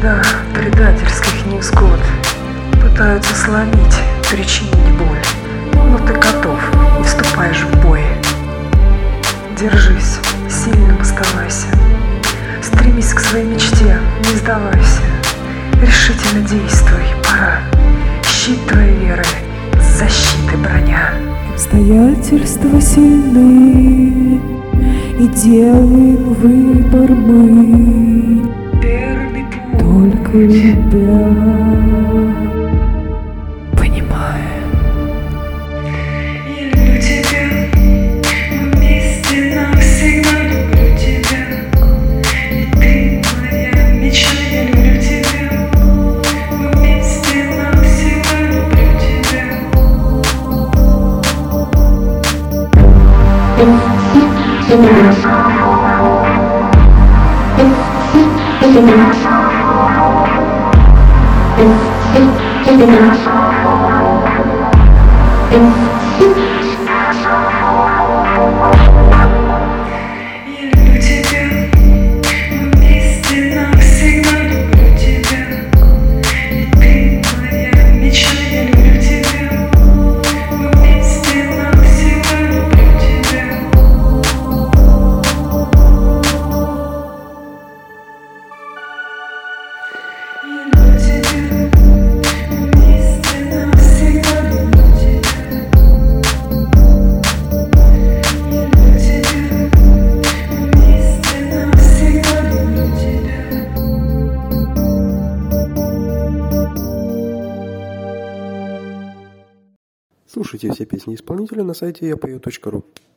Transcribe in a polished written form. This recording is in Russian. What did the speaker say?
череда предательских невзгод пытаются сломить, причинить боль, но ты готов и вступаешь в бой. Держись, сильным оставайся, стремись к своей мечте, не сдавайся, решительно действуй, пора, щит твоей веры, защиты броня. Обстоятельства сильны, и делаем выбор мы, Верный путь только любя, понимая. Я люблю тебя, мы вместе навсегда, люблю тебя, и ты моя мечта. Я люблю тебя, мы вместе навсегда, люблю тебя. Я люблю тебя, мы вместе навсегда, люблю тебя, и ты моя мечта. Я люблю тебя, мы вместе навсегда, люблю тебя. Я люблю тебя, мы вместе навсегда, люблю тебя. Я люблю тебя, мы вместе навсегда, люблю тебя. Слушайте все песни исполнителя на сайте yapою.ru.